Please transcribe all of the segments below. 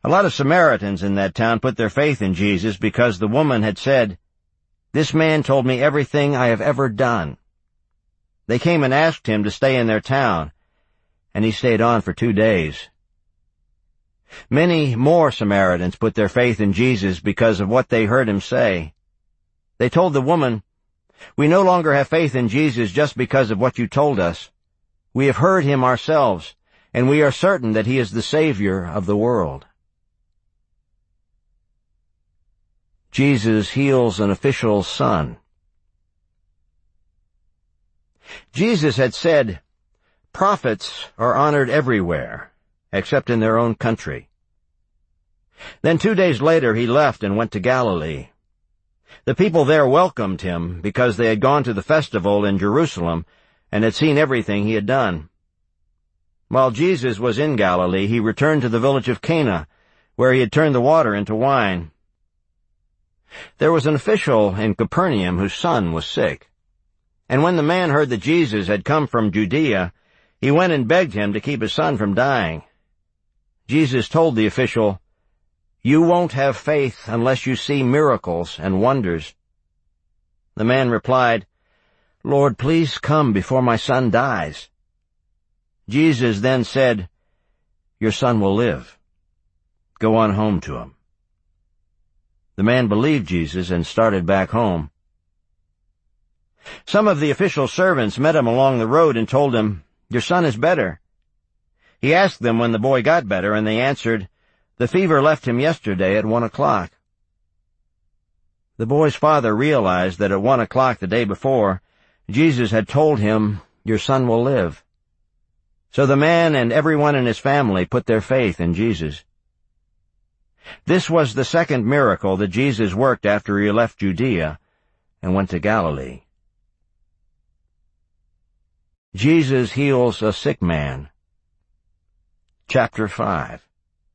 A lot of Samaritans in that town put their faith in Jesus because the woman had said, "This man told me everything I have ever done." They came and asked him to stay in their town, and he stayed on for 2 days. Many more Samaritans put their faith in Jesus because of what they heard him say. They told the woman, "We no longer have faith in Jesus just because of what you told us. We have heard him ourselves, and we are certain that he is the Savior of the world." Jesus heals an official's son. Jesus had said, "Prophets are honored everywhere, except in their own country." Then 2 days later he left and went to Galilee. The people there welcomed him because they had gone to the festival in Jerusalem and had seen everything he had done. While Jesus was in Galilee, he returned to the village of Cana, where he had turned the water into wine. There was an official in Capernaum whose son was sick. And when the man heard that Jesus had come from Judea, he went and begged him to keep his son from dying. Jesus told the official, "You won't have faith unless you see miracles and wonders." The man replied, "Lord, please come before my son dies." Jesus then said, "Your son will live. Go on home to him." The man believed Jesus and started back home. Some of the official servants met him along the road and told him, "Your son is better." He asked them when the boy got better, and they answered, "The fever left him yesterday at 1 o'clock. The boy's father realized that at 1 o'clock the day before, Jesus had told him, "Your son will live." So the man and everyone in his family put their faith in Jesus. This was the second miracle that Jesus worked after he left Judea and went to Galilee. Jesus heals a sick man. Chapter 5.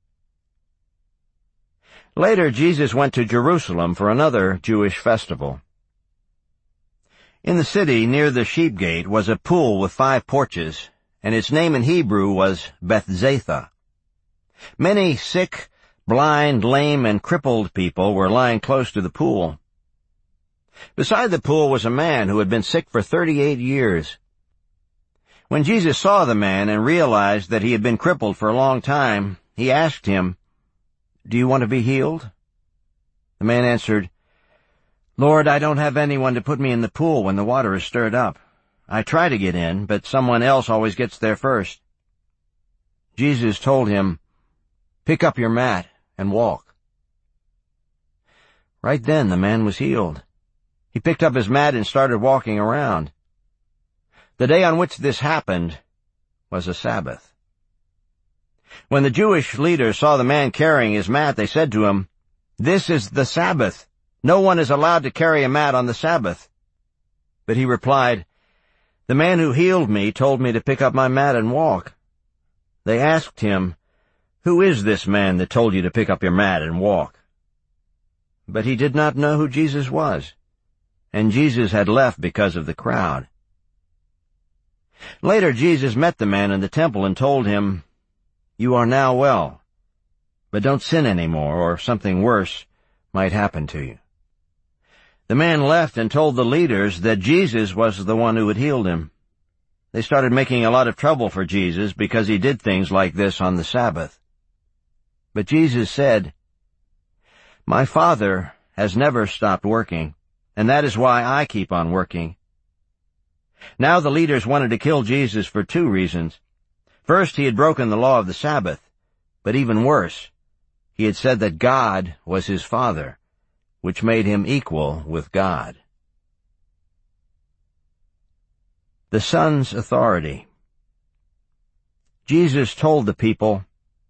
Later, Jesus went to Jerusalem for another Jewish festival. In the city near the sheep gate was a pool with 5 porches, and its name in Hebrew was Bethzatha. Many sick, blind, lame, and crippled people were lying close to the pool. Beside the pool was a man who had been sick for 38 years. When Jesus saw the man and realized that he had been crippled for a long time, he asked him, "Do you want to be healed?" The man answered, "Lord, I don't have anyone to put me in the pool when the water is stirred up. I try to get in, but someone else always gets there first." Jesus told him, "Pick up your mat and walk." Right then the man was healed. He picked up his mat and started walking around. The day on which this happened was a Sabbath. When the Jewish leaders saw the man carrying his mat, they said to him, "This is the Sabbath. No one is allowed to carry a mat on the Sabbath." But he replied, "The man who healed me told me to pick up my mat and walk." They asked him, "Who is this man that told you to pick up your mat and walk?" But he did not know who Jesus was, and Jesus had left because of the crowd. Later Jesus met the man in the temple and told him, "You are now well, but don't sin anymore, or something worse might happen to you." The man left and told the leaders that Jesus was the one who had healed him. They started making a lot of trouble for Jesus because he did things like this on the Sabbath. But Jesus said, "My Father has never stopped working, and that is why I keep on working." Now the leaders wanted to kill Jesus for 2 reasons. First, he had broken the law of the Sabbath, but even worse, he had said that God was his Father, which made him equal with God. The Son's authority. Jesus told the people,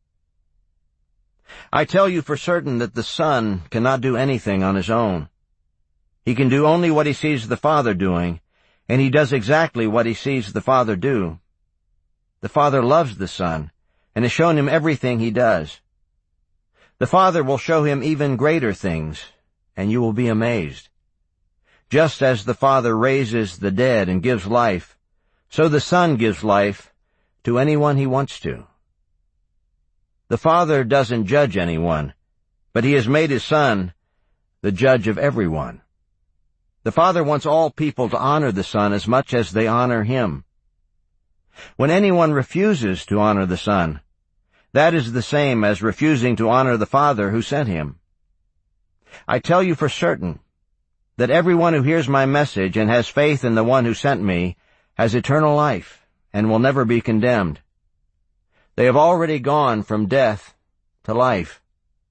"I tell you for certain that the Son cannot do anything on his own. He can do only what he sees the Father doing, and he does exactly what he sees the Father do. The Father loves the Son, and has shown him everything he does. The Father will show him even greater things, and you will be amazed. Just as the Father raises the dead and gives life, so the Son gives life to anyone he wants to." The Father doesn't judge anyone, but he has made his Son the judge of everyone. The Father wants all people to honor the Son as much as they honor him. When anyone refuses to honor the Son, that is the same as refusing to honor the Father who sent him. I tell you for certain that everyone who hears my message and has faith in the one who sent me has eternal life and will never be condemned. They have already gone from death to life.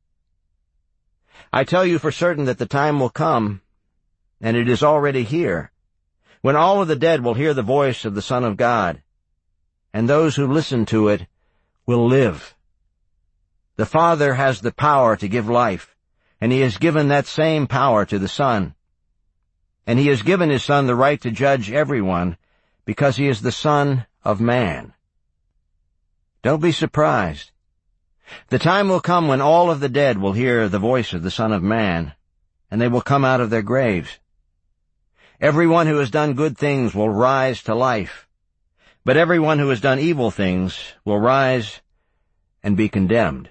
I tell you for certain that the time will come, and it is already here, when all of the dead will hear the voice of the Son of God, and those who listen to it will live. The Father has the power to give life, and he has given that same power to the Son. And he has given his Son the right to judge everyone, because he is the Son of Man. Don't be surprised. The time will come when all of the dead will hear the voice of the Son of Man, and they will come out of their graves. Everyone who has done good things will rise to life, but everyone who has done evil things will rise and be condemned.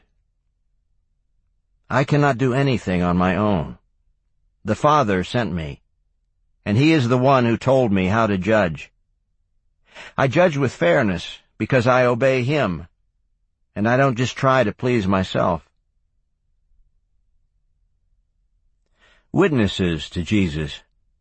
I cannot do anything on my own. The Father sent me, and he is the one who told me how to judge. I judge with fairness because I obey him, and I don't just try to please myself. Witnesses to Jesus.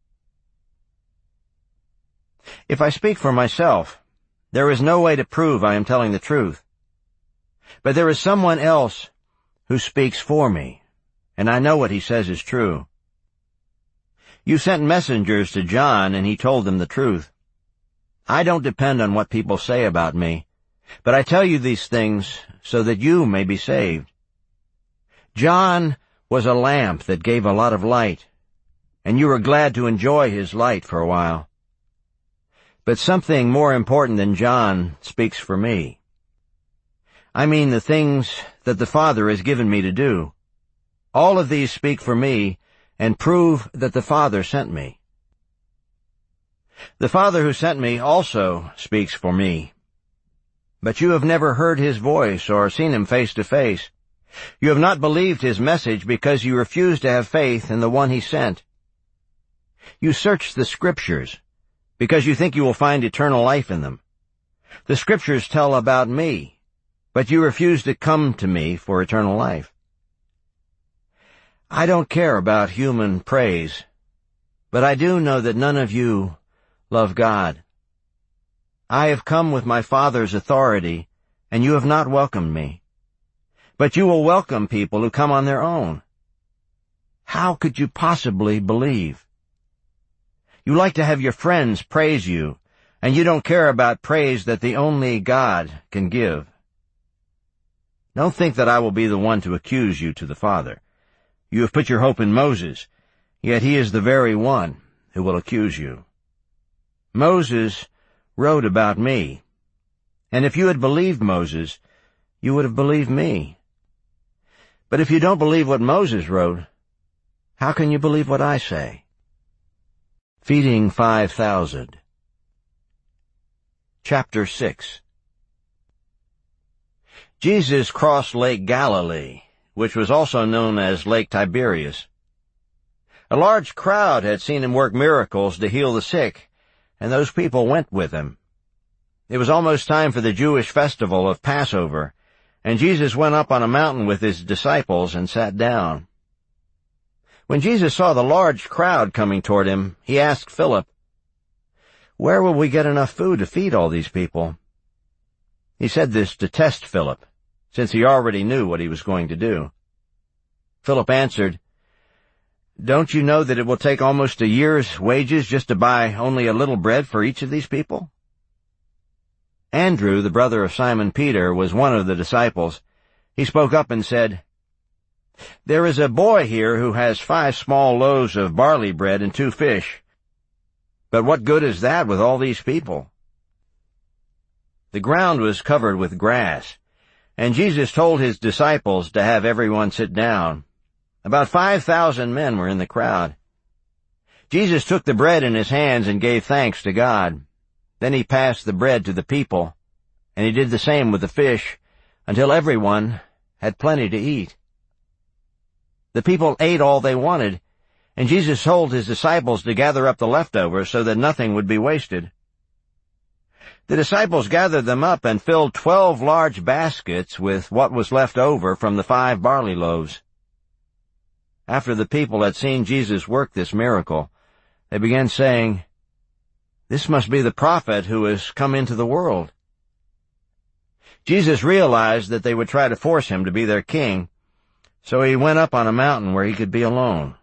If I speak for myself, there is no way to prove I am telling the truth. But there is someone else who speaks for me, and I know what he says is true. You sent messengers to John, and he told them the truth. I don't depend on what people say about me, but I tell you these things so that you may be saved. John was a lamp that gave a lot of light, and you were glad to enjoy his light for a while. But something more important than John speaks for me. I mean the things that the Father has given me to do. All of these speak for me and prove that the Father sent me. The Father who sent me also speaks for me. But you have never heard his voice or seen him face to face. You have not believed his message because you refuse to have faith in the one he sent. You search the Scriptures because you think you will find eternal life in them. The Scriptures tell about me, but you refuse to come to me for eternal life. I don't care about human praise, but I do know that none of you love God. I have come with my Father's authority, and you have not welcomed me. But you will welcome people who come on their own. How could you possibly believe? You like to have your friends praise you, and you don't care about praise that the only God can give. Don't think that I will be the one to accuse you to the Father. You have put your hope in Moses, yet he is the very one who will accuse you. Moses wrote about me, and if you had believed Moses, you would have believed me. But if you don't believe what Moses wrote, how can you believe what I say? Feeding 5,000. Chapter 6. Jesus crossed Lake Galilee, which was also known as Lake Tiberias. A large crowd had seen him work miracles to heal the sick, and those people went with him. It was almost time for the Jewish festival of Passover, and Jesus went up on a mountain with his disciples and sat down. When Jesus saw the large crowd coming toward him, he asked Philip, "Where will we get enough food to feed all these people?" He said this to test Philip, since he already knew what he was going to do. Philip answered, "Don't you know that it will take almost a year's wages just to buy only a little bread for each of these people?" Andrew, the brother of Simon Peter, was one of the disciples. He spoke up and said, "There is a boy here who has 5 small loaves of barley bread and 2 fish. But what good is that with all these people?" The ground was covered with grass, and Jesus told his disciples to have everyone sit down. About 5,000 men were in the crowd. Jesus took the bread in his hands and gave thanks to God. Then he passed the bread to the people, and he did the same with the fish, until everyone had plenty to eat. The people ate all they wanted, and Jesus told his disciples to gather up the leftovers so that nothing would be wasted. The disciples gathered them up and filled 12 large baskets with what was left over from the 5 barley loaves. After the people had seen Jesus work this miracle, they began saying, "This must be the prophet who has come into the world." Jesus realized that they would try to force him to be their king, so he went up on a mountain where he could be alone.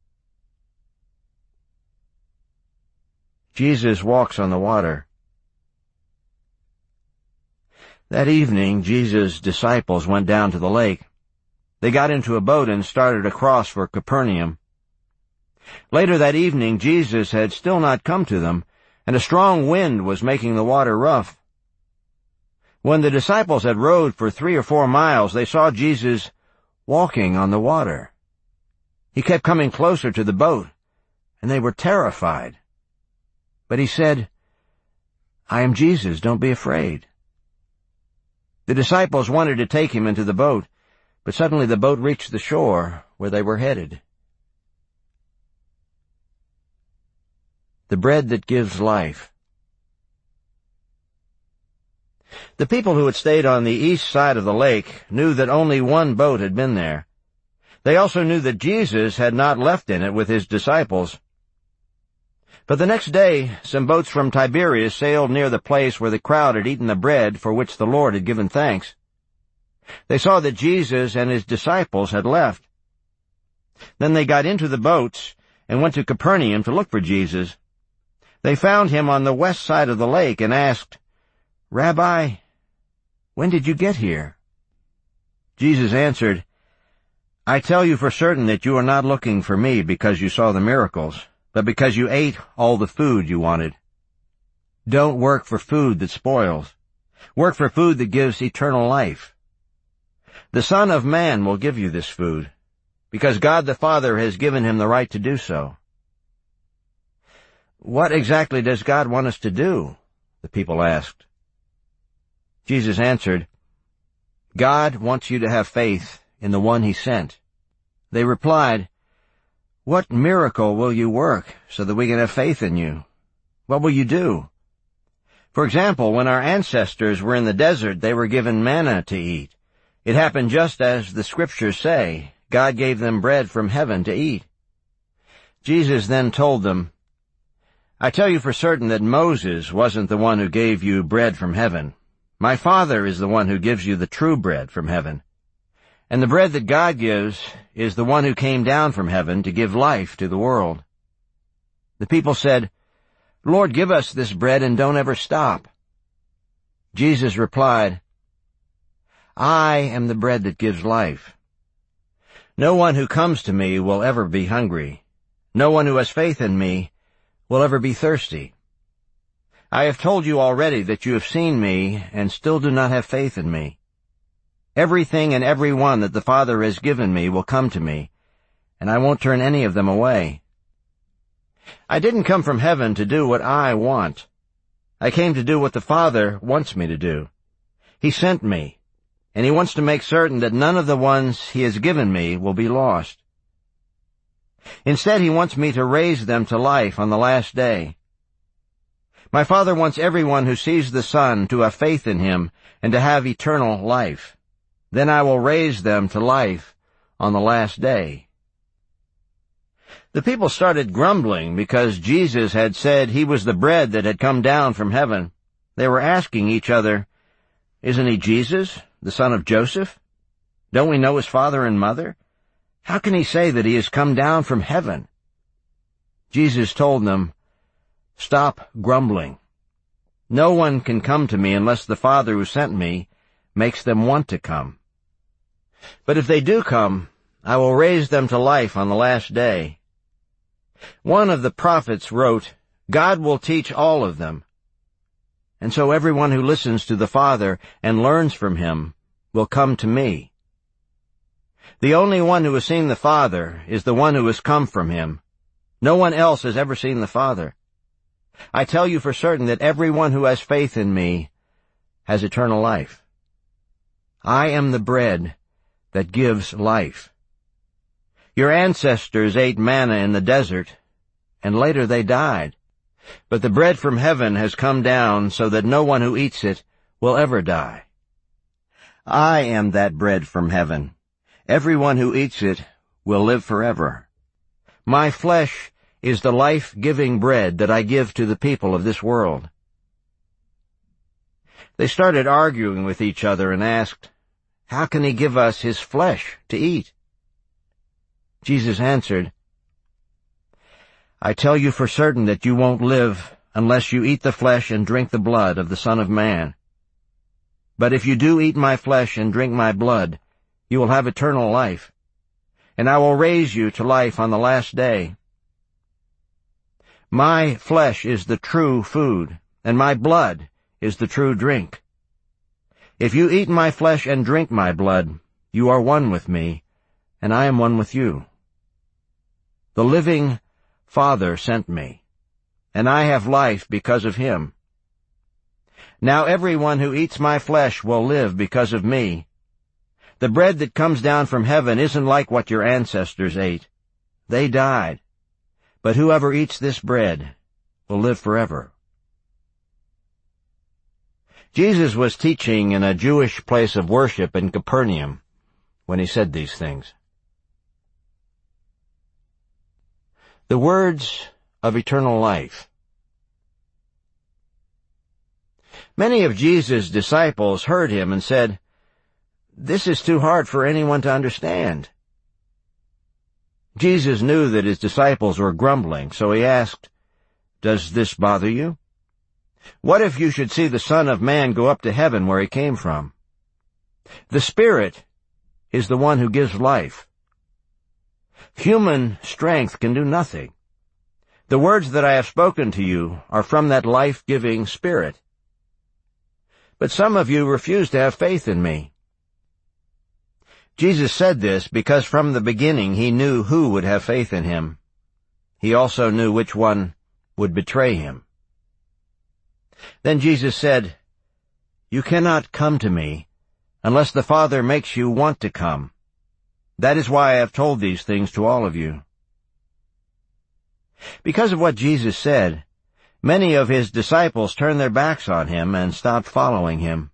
Jesus walks on the water. That evening, Jesus' disciples went down to the lake. They got into a boat and started across for Capernaum. Later that evening, Jesus had still not come to them, and a strong wind was making the water rough. When the disciples had rowed for 3 or 4 miles, they saw Jesus walking on the water. He kept coming closer to the boat, and they were terrified. But he said, "I am Jesus, don't be afraid." The disciples wanted to take him into the boat, but suddenly the boat reached the shore where they were headed. The bread that gives life. The people who had stayed on the east side of the lake knew that only one boat had been there. They also knew that Jesus had not left in it with his disciples. But the next day, some boats from Tiberias sailed near the place where the crowd had eaten the bread for which the Lord had given thanks. They saw that Jesus and his disciples had left. Then they got into the boats and went to Capernaum to look for Jesus. They found him on the west side of the lake and asked, "Rabbi, when did you get here?" Jesus answered, "I tell you for certain that you are not looking for me because you saw the miracles, but because you ate all the food you wanted. Don't work for food that spoils. Work for food that gives eternal life. The Son of Man will give you this food, because God the Father has given him the right to do so." "What exactly does God want us to do?" the people asked. Jesus answered, "God wants you to have faith in the one he sent." They replied, "What miracle will you work so that we can have faith in you? What will you do? For example, when our ancestors were in the desert, they were given manna to eat. It happened just as the scriptures say. God gave them bread from heaven to eat." Jesus then told them, "I tell you for certain that Moses wasn't the one who gave you bread from heaven. My Father is the one who gives you the true bread from heaven. And the bread that God gives is the one who came down from heaven to give life to the world." The people said, "Lord, give us this bread and don't ever stop." Jesus replied, "I am the bread that gives life. No one who comes to me will ever be hungry. No one who has faith in me will ever be thirsty. I have told you already that you have seen me and still do not have faith in me. Everything and everyone that the Father has given me will come to me, and I won't turn any of them away. I didn't come from heaven to do what I want. I came to do what the Father wants me to do. He sent me, and he wants to make certain that none of the ones he has given me will be lost. Instead, he wants me to raise them to life on the last day. My Father wants everyone who sees the Son to have faith in him and to have eternal life. Then I will raise them to life on the last day." The people started grumbling because Jesus had said he was the bread that had come down from heaven. They were asking each other, "Isn't he Jesus, the son of Joseph? Don't we know his father and mother? How can he say that he has come down from heaven?" Jesus told them, "Stop grumbling. No one can come to me unless the Father who sent me makes them want to come. But if they do come, I will raise them to life on the last day." One of the prophets wrote, "God will teach all of them." And so everyone who listens to the Father and learns from him will come to me. The only one who has seen the Father is the one who has come from him. No one else has ever seen the Father. I tell you for certain that everyone who has faith in me has eternal life. I am the bread that gives life. Your ancestors ate manna in the desert, and later they died. But the bread from heaven has come down so that no one who eats it will ever die. I am that bread from heaven. Everyone who eats it will live forever. My flesh is the life-giving bread that I give to the people of this world." They started arguing with each other and asked, "How can he give us his flesh to eat?" Jesus answered, "I tell you for certain that you won't live unless you eat the flesh and drink the blood of the Son of Man. But if you do eat my flesh and drink my blood, you will have eternal life, and I will raise you to life on the last day. My flesh is the true food, and my blood is the true drink. If you eat my flesh and drink my blood, you are one with me, and I am one with you. The living Father sent me, and I have life because of him. Now everyone who eats my flesh will live because of me. The bread that comes down from heaven isn't like what your ancestors ate. They died. But whoever eats this bread will live forever." Jesus was teaching in a Jewish place of worship in Capernaum when he said these things. The words of eternal life. Many of Jesus' disciples heard him and said, "This is too hard for anyone to understand." Jesus knew that his disciples were grumbling, so he asked, "Does this bother you? What if you should see the Son of Man go up to heaven where he came from? The Spirit is the one who gives life. Human strength can do nothing. The words that I have spoken to you are from that life-giving Spirit. But some of you refuse to have faith in me." Jesus said this because from the beginning he knew who would have faith in him. He also knew which one would betray him. Then Jesus said, "You cannot come to me unless the Father makes you want to come. That is why I have told these things to all of you." Because of what Jesus said, many of his disciples turned their backs on him and stopped following him.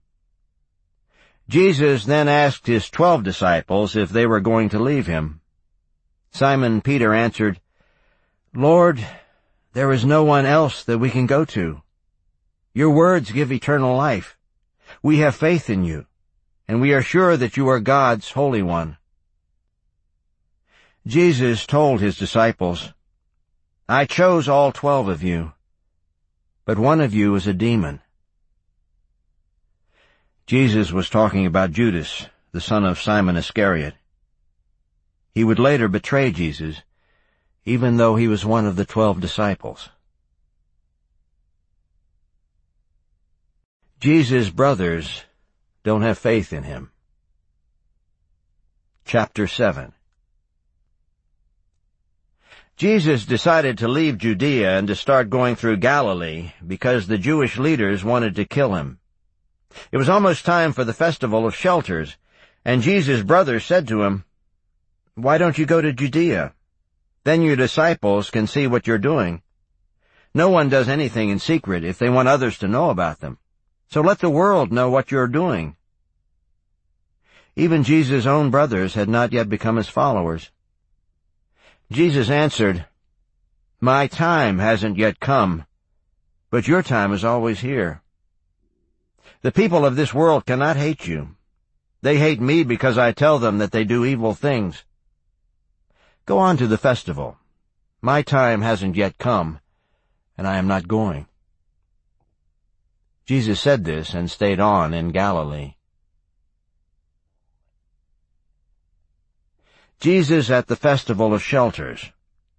Jesus then asked his 12 disciples if they were going to leave him. Simon Peter answered, "Lord, there is no one else that we can go to. Your words give eternal life. We have faith in you, and we are sure that you are God's Holy One." Jesus told his disciples, "I chose all 12 of you, but one of you is a demon." Jesus was talking about Judas, the son of Simon Iscariot. He would later betray Jesus, even though he was one of the 12 disciples. Jesus' brothers don't have faith in him. Chapter 7. Jesus decided to leave Judea and to start going through Galilee because the Jewish leaders wanted to kill him. It was almost time for the Festival of Shelters, and Jesus' brothers said to him, "Why don't you go to Judea? Then your disciples can see what you're doing. No one does anything in secret if they want others to know about them. So let the world know what you're doing." Even Jesus' own brothers had not yet become his followers. Jesus answered, "My time hasn't yet come, but your time is always here. The people of this world cannot hate you. They hate me because I tell them that they do evil things. Go on to the festival. My time hasn't yet come, and I am not going." Jesus said this and stayed on in Galilee. Jesus at the Festival of Shelters.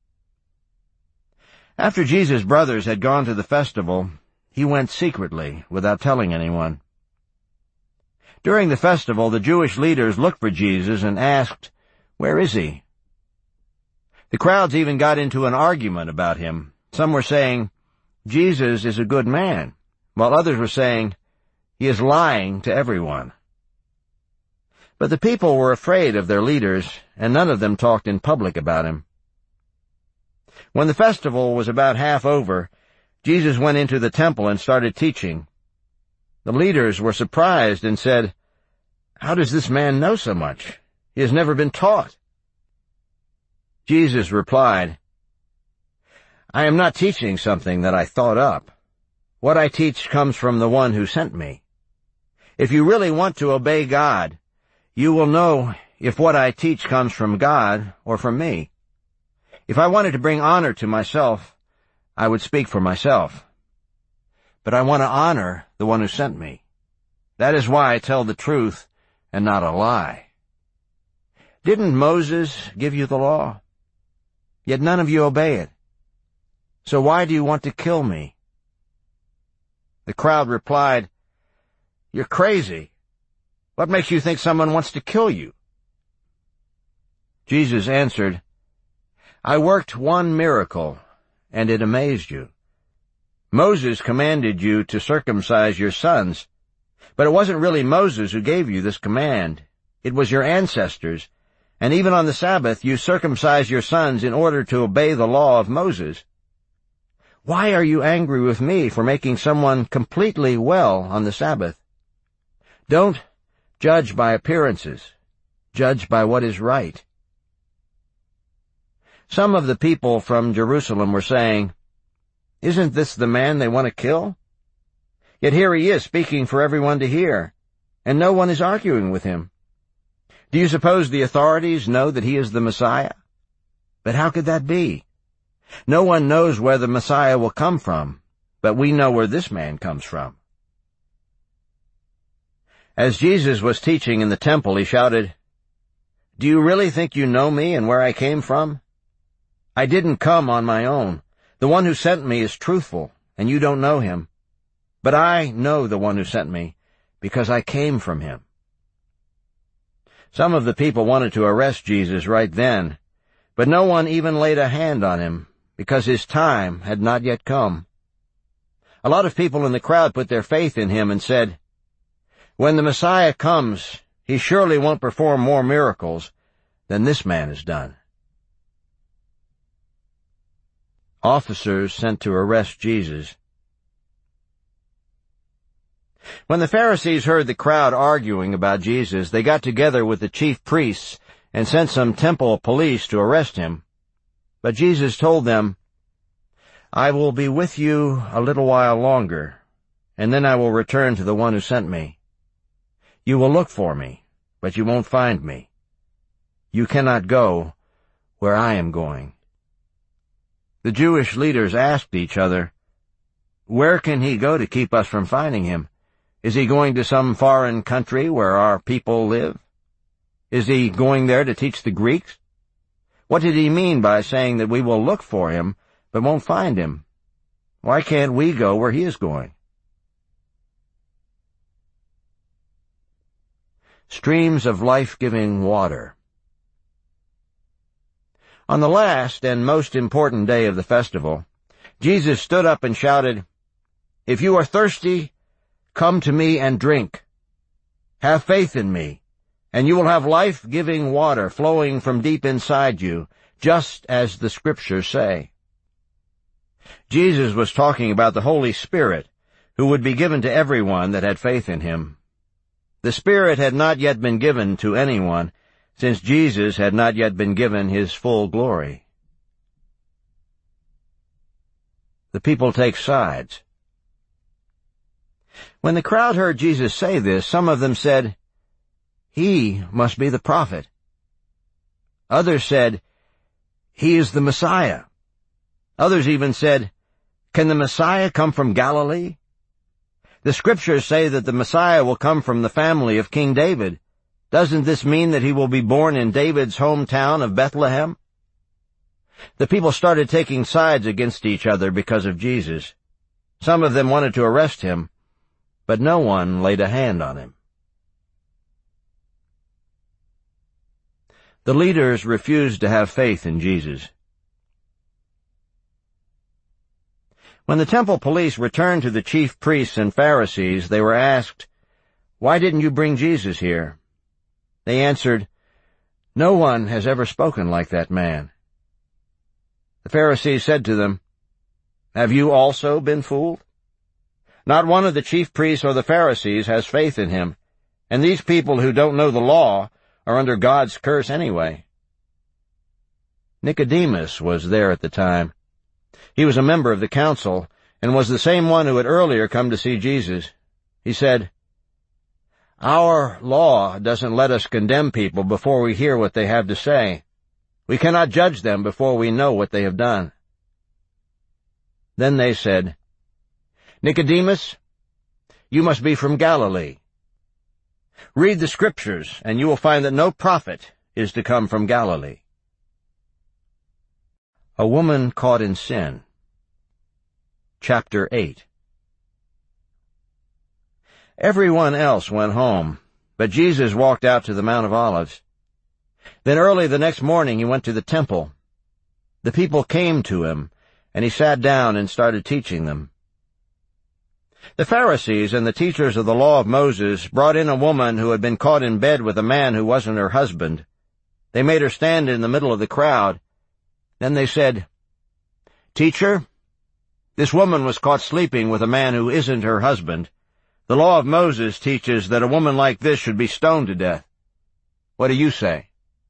After Jesus' brothers had gone to the festival, he went secretly, without telling anyone. During the festival, the Jewish leaders looked for Jesus and asked, "Where is he?" The crowds even got into an argument about him. Some were saying, "Jesus is a good man," while others were saying, "He is lying to everyone." But the people were afraid of their leaders, and none of them talked in public about him. When the festival was about half over, Jesus went into the temple and started teaching. The leaders were surprised and said, "How does this man know so much? He has never been taught." Jesus replied, "I am not teaching something that I thought up. What I teach comes from the one who sent me. If you really want to obey God, you will know if what I teach comes from God or from me. If I wanted to bring honor to myself, I would speak for myself. But I want to honor the one who sent me. That is why I tell the truth and not a lie. Didn't Moses give you the law? Yet none of you obey it. So why do you want to kill me?" The crowd replied, "You're crazy. What makes you think someone wants to kill you?" Jesus answered, "I worked one miracle, and it amazed you. Moses commanded you to circumcise your sons, but it wasn't really Moses who gave you this command. It was your ancestors, and even on the Sabbath you circumcise your sons in order to obey the law of Moses. Why are you angry with me for making someone completely well on the Sabbath? Don't judge by appearances. Judge by what is right." Some of the people from Jerusalem were saying, "Isn't this the man they want to kill? Yet here he is speaking for everyone to hear, and no one is arguing with him. Do you suppose the authorities know that he is the Messiah? But how could that be? No one knows where the Messiah will come from, but we know where this man comes from." As Jesus was teaching in the temple, he shouted, "Do you really think you know me and where I came from? I didn't come on my own. The one who sent me is truthful, and you don't know him. But I know the one who sent me, because I came from him." Some of the people wanted to arrest Jesus right then, but no one even laid a hand on him, because his time had not yet come. A lot of people in the crowd put their faith in him and said, "When the Messiah comes, he surely won't perform more miracles than this man has done." Officers sent to arrest Jesus. When the Pharisees heard the crowd arguing about Jesus, they got together with the chief priests and sent some temple police to arrest him. But Jesus told them, "I will be with you a little while longer, and then I will return to the one who sent me. You will look for me, but you won't find me. You cannot go where I am going." The Jewish leaders asked each other, "Where can he go to keep us from finding him? Is he going to some foreign country where our people live? Is he going there to teach the Greeks? What did he mean by saying that we will look for him but won't find him? Why can't we go where he is going?" Streams of life-giving water. On the last and most important day of the festival, Jesus stood up and shouted, "If you are thirsty, come to me and drink. Have faith in me, and you will have life-giving water flowing from deep inside you, just as the Scriptures say." Jesus was talking about the Holy Spirit, who would be given to everyone that had faith in him. The Spirit had not yet been given to anyone, since Jesus had not yet been given his full glory. The people take sides. When the crowd heard Jesus say this, some of them said, "He must be the prophet." Others said, "He is the Messiah." Others even said, "Can the Messiah come from Galilee? The Scriptures say that the Messiah will come from the family of King David. Doesn't this mean that he will be born in David's hometown of Bethlehem?" The people started taking sides against each other because of Jesus. Some of them wanted to arrest him, but no one laid a hand on him. The leaders refused to have faith in Jesus. When the temple police returned to the chief priests and Pharisees, they were asked, "Why didn't you bring Jesus here?" They answered, "No one has ever spoken like that man." The Pharisees said to them, "Have you also been fooled? Not one of the chief priests or the Pharisees has faith in him, and these people who don't know the law are under God's curse anyway." Nicodemus was there at the time. He was a member of the council, and was the same one who had earlier come to see Jesus. He said, "Our law doesn't let us condemn people before we hear what they have to say. We cannot judge them before we know what they have done." Then they said, "Nicodemus, you must be from Galilee. Read the Scriptures, and you will find that no prophet is to come from Galilee." A woman caught in sin. Chapter 8. Everyone else went home, but Jesus walked out to the Mount of Olives. Then early the next morning he went to the temple. The people came to him, and he sat down and started teaching them. The Pharisees and the teachers of the law of Moses brought in a woman who had been caught in bed with a man who wasn't her husband. They made her stand in the middle of the crowd. Then they said, "Teacher, this woman was caught sleeping with a man who isn't her husband. The law of Moses teaches that a woman like this should be stoned to death. What do you say?"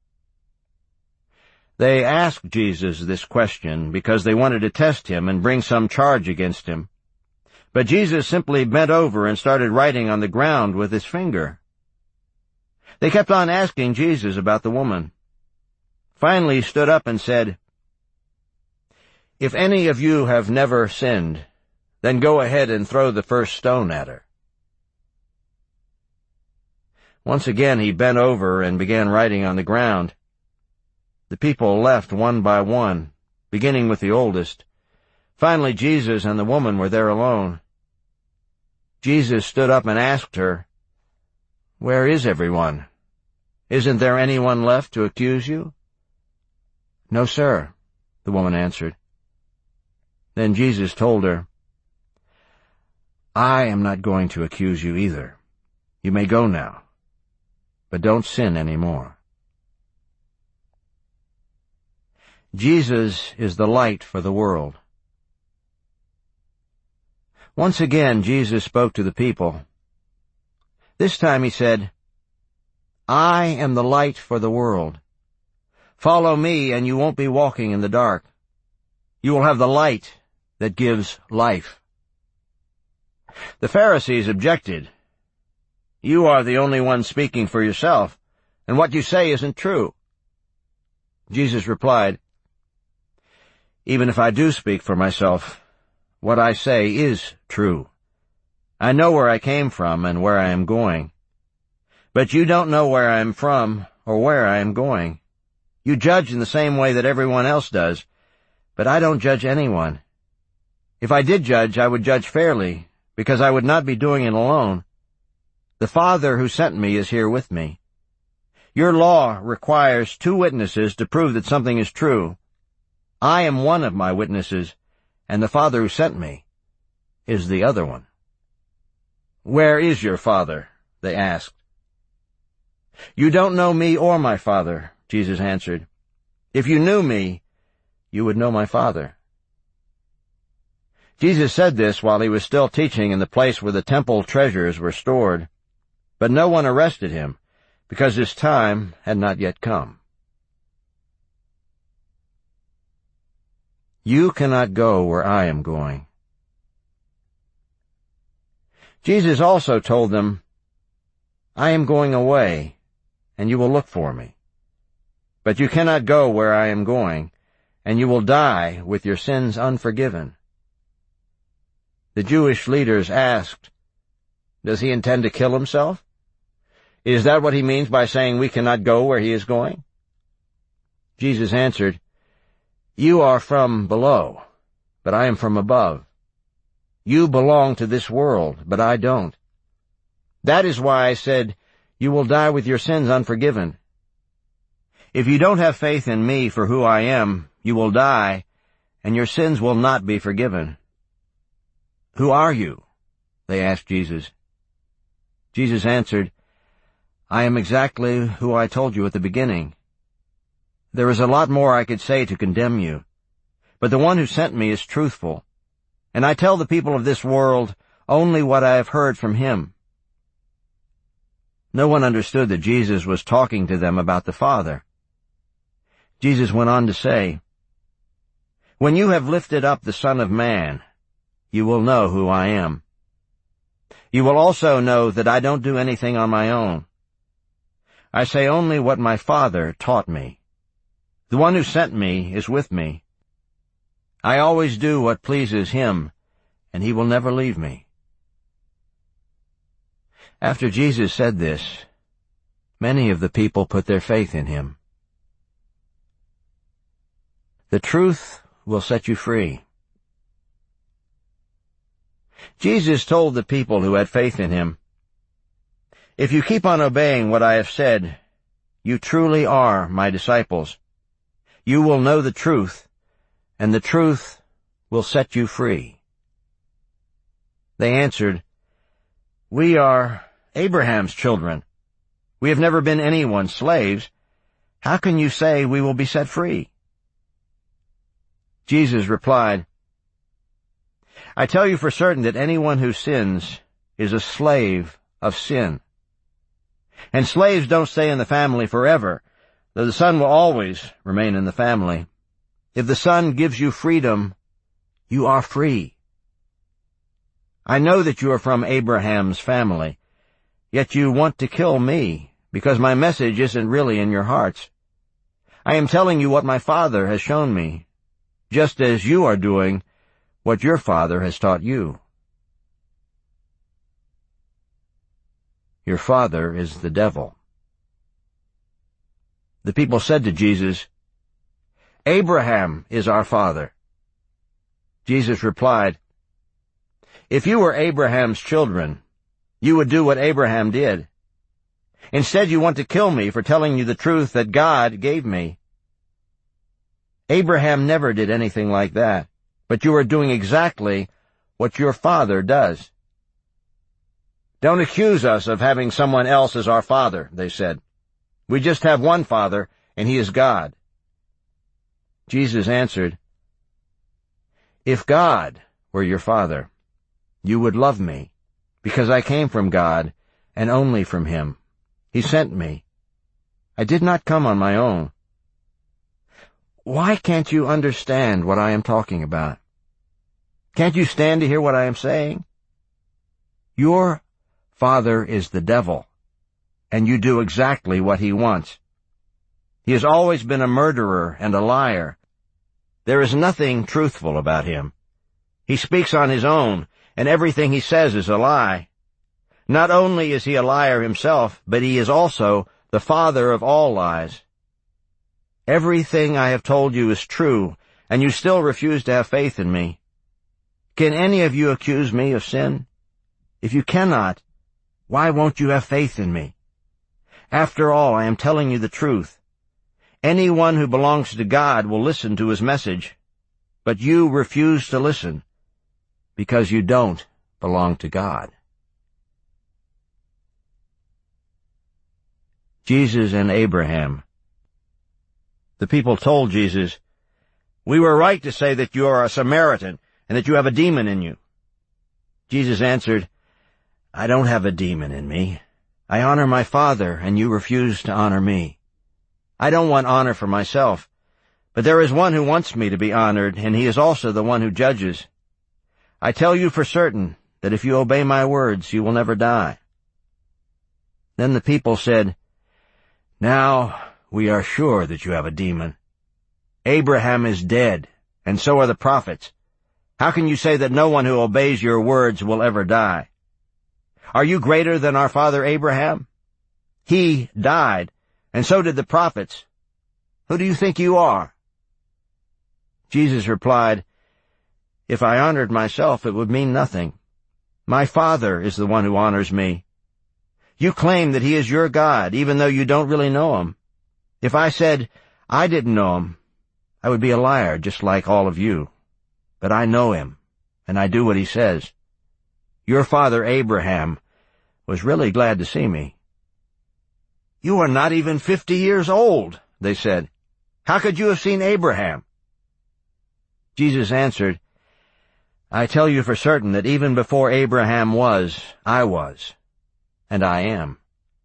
They asked Jesus this question because they wanted to test him and bring some charge against him. But Jesus simply bent over and started writing on the ground with his finger. They kept on asking Jesus about the woman. Finally he stood up and said, "If any of you have never sinned, then go ahead and throw the first stone at her." Once again he bent over and began writing on the ground. The people left one by one, beginning with the oldest. Finally Jesus and the woman were there alone. Jesus stood up and asked her, "Where is everyone? Isn't there anyone left to accuse you?" "No, sir," the woman answered. Then Jesus told her, "I am not going to accuse you either. You may go now, but don't sin any more." Jesus is the light for the world. Once again Jesus spoke to the people. This time he said, "I am the light for the world. Follow me and you won't be walking in the dark. You will have the light that gives life." The Pharisees objected. "You are the only one speaking for yourself, and what you say isn't true." Jesus replied, "Even if I do speak for myself, what I say is true. I know where I came from and where I am going. But you don't know where I am from or where I am going. You judge in the same way that everyone else does, but I don't judge anyone. If I did judge, I would judge fairly, because I would not be doing it alone. The Father who sent me is here with me. Your law requires 2 witnesses to prove that something is true. I am one of my witnesses, and the Father who sent me is the other one." "Where is your Father?" they asked. "You don't know me or my Father," Jesus answered. "If you knew me, you would know my Father." Jesus said this while he was still teaching in the place where the temple treasures were stored, but no one arrested him, because his time had not yet come. You cannot go where I am going. Jesus also told them, "I am going away, and you will look for me. But you cannot go where I am going, and you will die with your sins unforgiven." The Jewish leaders asked, "Does he intend to kill himself? Is that what he means by saying we cannot go where he is going?" Jesus answered, "You are from below, but I am from above. You belong to this world, but I don't. That is why I said, you will die with your sins unforgiven. If you don't have faith in me for who I am, you will die, and your sins will not be forgiven." "Who are you?" they asked Jesus. Jesus answered, I am exactly who I told you at the beginning. There is a lot more I could say to condemn you, but the one who sent me is truthful, and I tell the people of this world only what I have heard from him." No one understood that Jesus was talking to them about the Father. Jesus went on to say, "When you have lifted up the Son of Man, you will know who I am. You will also know that I don't do anything on my own. I say only what my Father taught me. The one who sent me is with me. I always do what pleases him, and he will never leave me." After Jesus said this, many of the people put their faith in him. The truth will set you free. Jesus told the people who had faith in him, "If you keep on obeying what I have said, you truly are my disciples. You will know the truth, and the truth will set you free." They answered, "We are Abraham's children. We have never been anyone's slaves. How can you say we will be set free?" Jesus replied, "I tell you for certain that anyone who sins is a slave of sin. And slaves don't stay in the family forever, though the son will always remain in the family. If the Son gives you freedom, you are free. I know that you are from Abraham's family, yet you want to kill me, because my message isn't really in your hearts. I am telling you what my Father has shown me, just as you are doing what your father has taught you." Your father is the devil. The people said to Jesus, "Abraham is our father." Jesus replied, "If you were Abraham's children, you would do what Abraham did. Instead, you want to kill me for telling you the truth that God gave me. Abraham never did anything like that, but you are doing exactly what your father does." "Don't accuse us of having someone else as our father," they said. "We just have one Father, and he is God." Jesus answered, "If God were your Father, you would love me, because I came from God and only from him. He sent me. I did not come on my own. Why can't you understand what I am talking about? Can't you stand to hear what I am saying? Your father is the devil, and you do exactly what he wants. He has always been a murderer and a liar. There is nothing truthful about him. He speaks on his own, and everything he says is a lie. Not only is he a liar himself, but he is also the father of all lies. Everything I have told you is true, and you still refuse to have faith in me. Can any of you accuse me of sin? If you cannot, why won't you have faith in me? After all, I am telling you the truth. Anyone who belongs to God will listen to his message, but you refuse to listen because you don't belong to God." Jesus and Abraham. The people told Jesus, "We were right to say that you are a Samaritan and that you have a demon in you." Jesus answered, "I don't have a demon in me. I honor my Father, and you refuse to honor me. I don't want honor for myself, but there is one who wants me to be honored, and he is also the one who judges. I tell you for certain that if you obey my words, you will never die." Then the people said, "Now we are sure that you have a demon. Abraham is dead, and so are the prophets. How can you say that no one who obeys your words will ever die? Are you greater than our father Abraham? He died, and so did the prophets. Who do you think you are?" Jesus replied, "If I honored myself, it would mean nothing. My Father is the one who honors me. You claim that he is your God, even though you don't really know him. If I said I didn't know him, I would be a liar just like all of you. But I know him, and I do what he says. Your father Abraham was really glad to see me. "You are not even 50 years old," they said. "How could you have seen Abraham?" Jesus answered, "I tell you for certain that even before Abraham was, I was, and I am."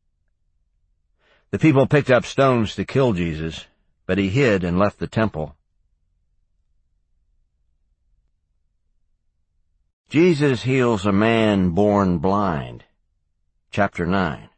The people picked up stones to kill Jesus, but he hid and left the temple. Jesus heals a man born blind. Chapter 9.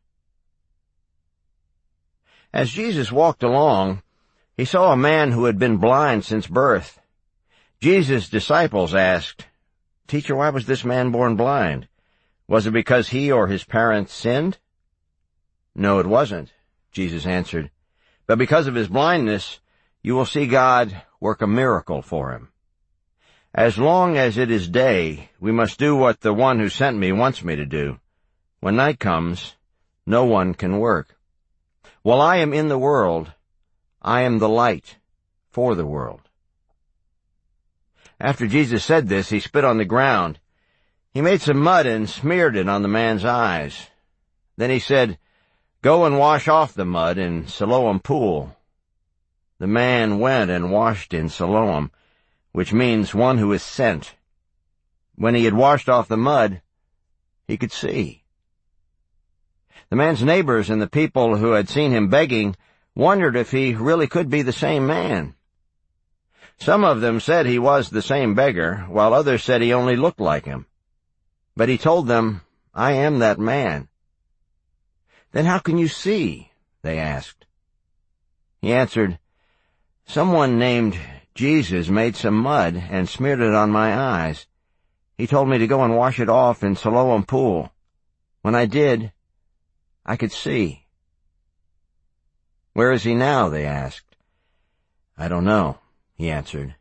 As Jesus walked along, he saw a man who had been blind since birth. Jesus' disciples asked, "Teacher, why was this man born blind? Was it because he or his parents sinned?" "No, it wasn't," Jesus answered. "But because of his blindness, you will see God work a miracle for him. As long as it is day, we must do what the one who sent me wants me to do. When night comes, no one can work. While I am in the world, I am the light for the world." After Jesus said this, he spit on the ground. He made some mud and smeared it on the man's eyes. Then he said, "Go and wash off the mud in Siloam Pool." The man went and washed in Siloam, which means one who is sent. When he had washed off the mud, he could see. The man's neighbors and the people who had seen him begging wondered if he really could be the same man. Some of them said he was the same beggar, while others said he only looked like him. But he told them, "I am that man." "Then how can you see?" they asked. He answered, "Someone named Jesus made some mud and smeared it on my eyes. He told me to go and wash it off in Siloam Pool. When I did, I could see." "Where is he now?" they asked. "I don't know," he answered.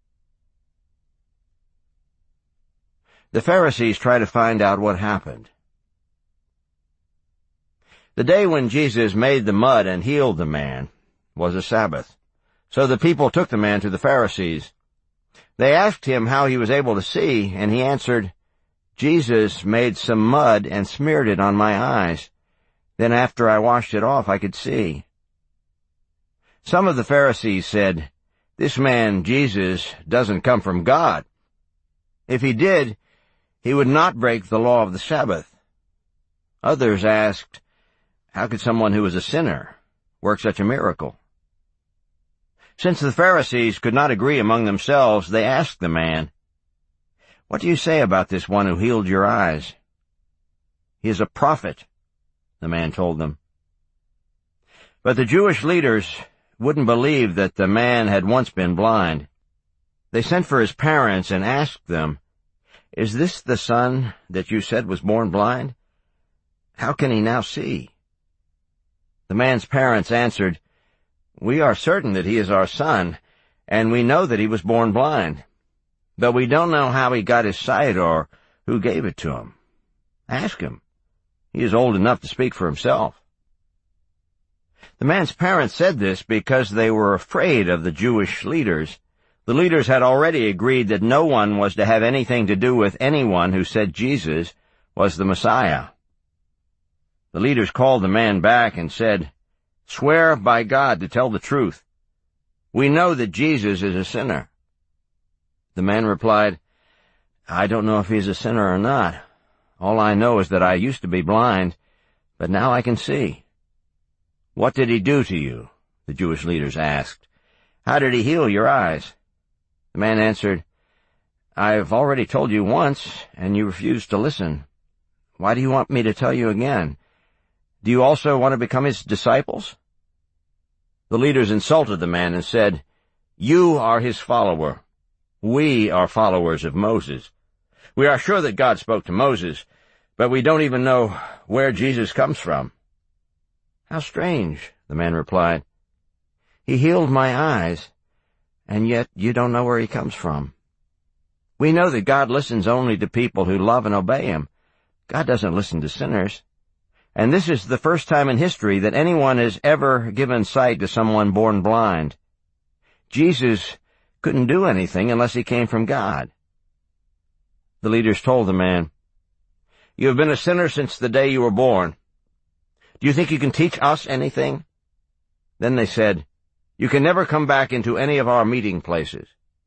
The Pharisees try to find out what happened. The day when Jesus made the mud and healed the man was a Sabbath. So the people took the man to the Pharisees. They asked him how he was able to see, and he answered, "Jesus made some mud and smeared it on my eyes. Then after I washed it off, I could see." Some of the Pharisees said, "This man, Jesus, doesn't come from God. If he did, he would not break the law of the Sabbath." Others asked, "How could someone who is a sinner work such a miracle?" Since the Pharisees could not agree among themselves, they asked the man, "What do you say about this one who healed your eyes?" "He is a prophet," the man told them. But the Jewish leaders wouldn't believe that the man had once been blind. They sent for his parents and asked them, "Is this the son that you said was born blind? How can he now see?" The man's parents answered, "We are certain that he is our son, and we know that he was born blind. But we don't know how he got his sight or who gave it to him. Ask him. He is old enough to speak for himself." The man's parents said this because they were afraid of the Jewish leaders. The leaders had already agreed that no one was to have anything to do with anyone who said Jesus was the Messiah. The leaders called the man back and said, "Swear by God to tell the truth. We know that Jesus is a sinner." The man replied, "I don't know if he is a sinner or not. All I know is that I used to be blind, but now I can see." "What did he do to you?" the Jewish leaders asked. "How did he heal your eyes?" The man answered, "I've already told you once, and you refused to listen. Why do you want me to tell you again? Do you also want to become his disciples?" The leaders insulted the man and said, "You are his follower. We are followers of Moses. We are sure that God spoke to Moses, but we don't even know where Jesus comes from." "How strange," the man replied. "He healed my eyes, and yet you don't know where he comes from. We know that God listens only to people who love and obey him. God doesn't listen to sinners. And this is the first time in history that anyone has ever given sight to someone born blind. Jesus couldn't do anything unless he came from God." The leaders told the man, "You have been a sinner since the day you were born. Do you think you can teach us anything?" Then they said, "You can never come back into any of our meeting places."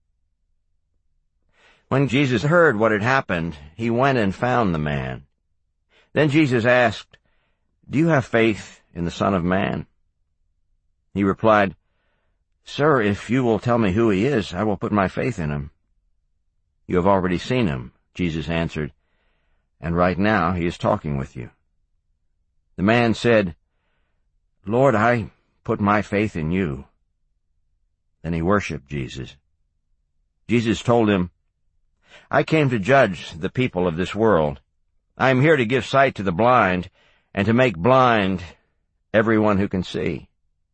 When Jesus heard what had happened, he went and found the man. Then Jesus asked, "Do you have faith in the Son of Man?" He replied, "Sir, if you will tell me who he is, I will put my faith in him." "You have already seen him," Jesus answered, "and right now he is talking with you." The man said, "Lord, I put my faith in you." Then he worshipped Jesus. Jesus told him, "I came to judge the people of this world. I am here to give sight to the blind and to make blind everyone who can see."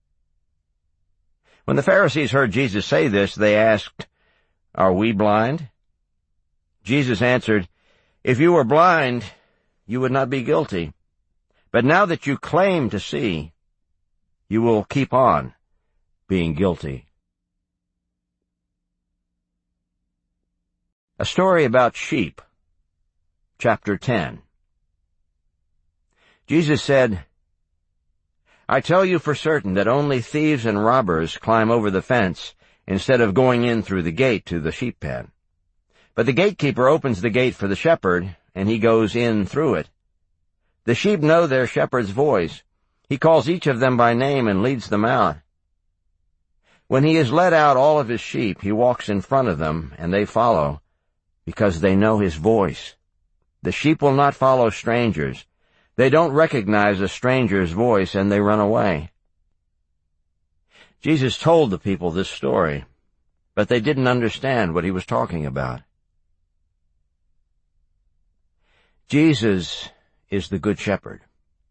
When the Pharisees heard Jesus say this, they asked, "Are we blind?" Jesus answered, "If you were blind, you would not be guilty. But now that you claim to see, you will keep on being guilty." A story about sheep. Chapter 10. Jesus said, "I tell you for certain that only thieves and robbers climb over the fence instead of going in through the gate to the sheep pen. But the gatekeeper opens the gate for the shepherd, and he goes in through it. The sheep know their shepherd's voice. He calls each of them by name and leads them out. When he has led out all of his sheep, he walks in front of them, and they follow, because they know his voice. The sheep will not follow strangers. They don't recognize a stranger's voice, and they run away." Jesus told the people this story, but they didn't understand what he was talking about. Jesus is the Good Shepherd.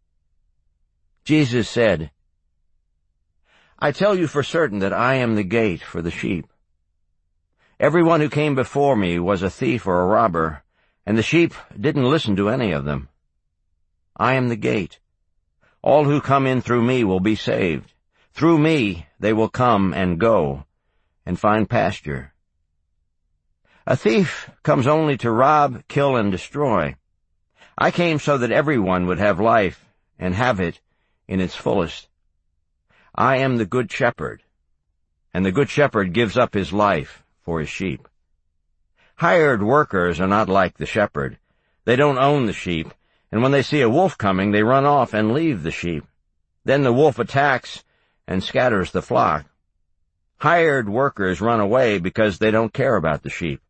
Jesus said, "I tell you for certain that I am the gate for the sheep. Everyone who came before me was a thief or a robber, and the sheep didn't listen to any of them. I am the gate. All who come in through me will be saved. Through me they will come and go and find pasture. A thief comes only to rob, kill, and destroy. I came so that everyone would have life and have it in its fullest. I am the Good Shepherd, and the Good Shepherd gives up his life for his sheep. Hired workers are not like the shepherd. They don't own the sheep, and when they see a wolf coming, they run off and leave the sheep. Then the wolf attacks and scatters the flock. Hired workers run away because they don't care about the sheep.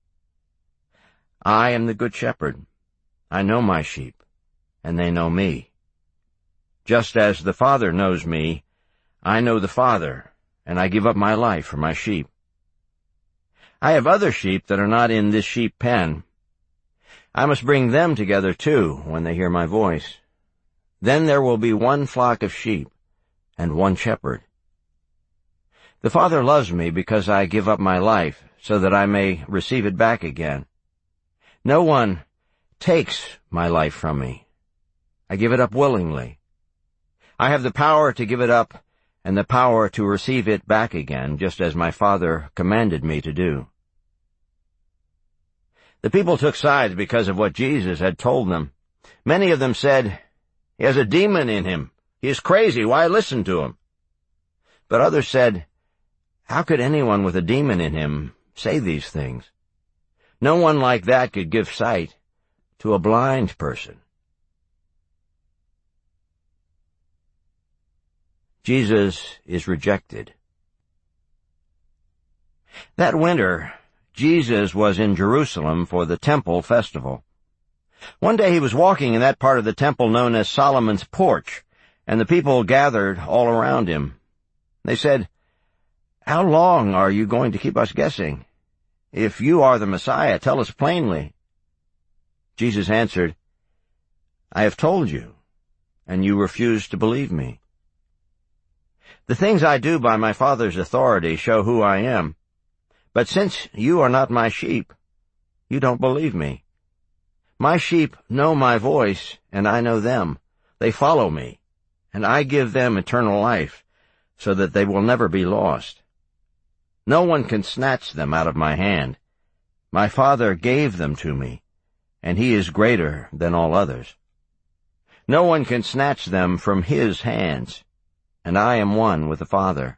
I am the Good Shepherd. I know my sheep, and they know me. Just as the Father knows me, I know the Father, and I give up my life for my sheep. I have other sheep that are not in this sheep pen. I must bring them together too when they hear my voice. Then there will be one flock of sheep and one shepherd. The Father loves me because I give up my life so that I may receive it back again. No one takes my life from me. I give it up willingly. I have the power to give it up and the power to receive it back again, just as my Father commanded me to do." The people took sides because of what Jesus had told them. Many of them said, "He has a demon in him. He is crazy. Why listen to him?" But others said, "How could anyone with a demon in him say these things? No one like that could give sight to a blind person." Jesus is rejected. That winter, Jesus was in Jerusalem for the Temple Festival. One day he was walking in that part of the temple known as Solomon's Porch, and the people gathered all around him. They said, "How long are you going to keep us guessing? If you are the Messiah, tell us plainly." Jesus answered, "I have told you, and you refuse to believe me. The things I do by my Father's authority show who I am. But since you are not my sheep, you don't believe me. My sheep know my voice, and I know them. They follow me, and I give them eternal life, so that they will never be lost. No one can snatch them out of my hand. My Father gave them to me, and he is greater than all others. No one can snatch them from his hands, and I am one with the Father."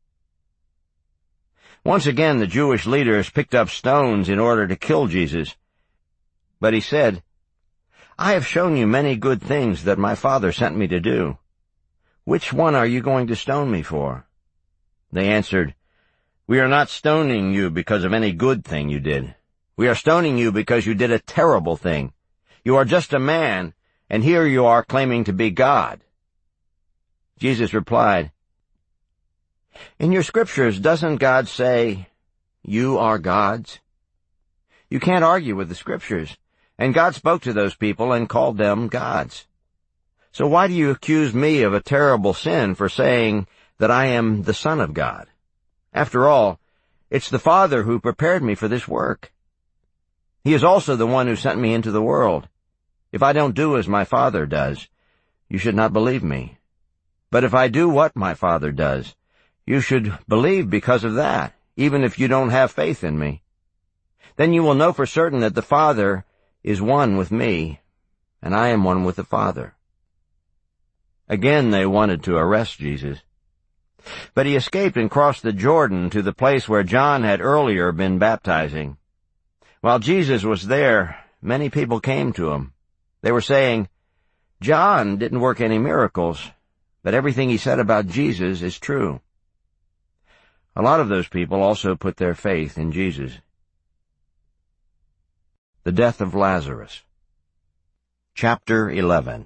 Once again the Jewish leaders picked up stones in order to kill Jesus. But he said, "I have shown you many good things that my Father sent me to do. Which one are you going to stone me for?" They answered, "We are not stoning you because of any good thing you did. We are stoning you because you did a terrible thing. You are just a man, and here you are claiming to be God." Jesus replied, "In your scriptures, doesn't God say, 'You are gods'? You can't argue with the scriptures, and God spoke to those people and called them gods. So why do you accuse me of a terrible sin for saying that I am the Son of God? After all, it's the Father who prepared me for this work. He is also the one who sent me into the world. If I don't do as my Father does, you should not believe me. But if I do what my Father does, you should believe because of that, even if you don't have faith in me. Then you will know for certain that the Father is one with me, and I am one with the Father." Again they wanted to arrest Jesus. But he escaped and crossed the Jordan to the place where John had earlier been baptizing. While Jesus was there, many people came to him. They were saying, "John didn't work any miracles, but everything he said about Jesus is true." A lot of those people also put their faith in Jesus. The death of Lazarus. Chapter 11.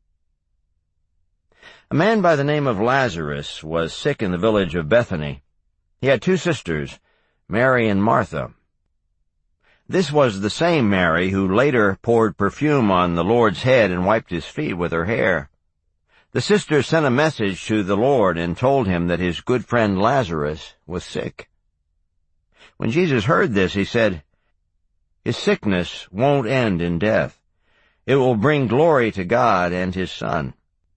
A man by the name of Lazarus was sick in the village of Bethany. He had 2 sisters, Mary and Martha. This was the same Mary who later poured perfume on the Lord's head and wiped his feet with her hair. The sisters sent a message to the Lord and told him that his good friend Lazarus was sick. When Jesus heard this, he said, "His sickness won't end in death. It will bring glory to God and His Son."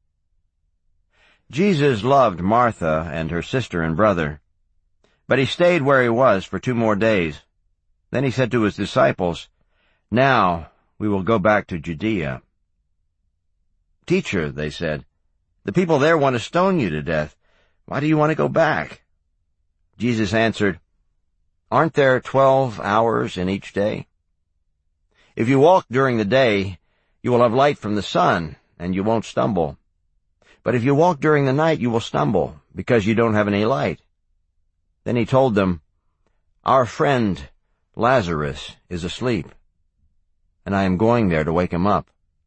Jesus loved Martha and her sister and brother, but he stayed where he was for 2 more days. Then he said to his disciples, "Now we will go back to Judea." "Teacher," they said, "the people there want to stone you to death. Why do you want to go back?" Jesus answered, "Aren't there 12 hours in each day? If you walk during the day, you will have light from the sun, and you won't stumble. But if you walk during the night, you will stumble, because you don't have any light." Then he told them, "Our friend Lazarus is asleep, and I am going there to wake him up."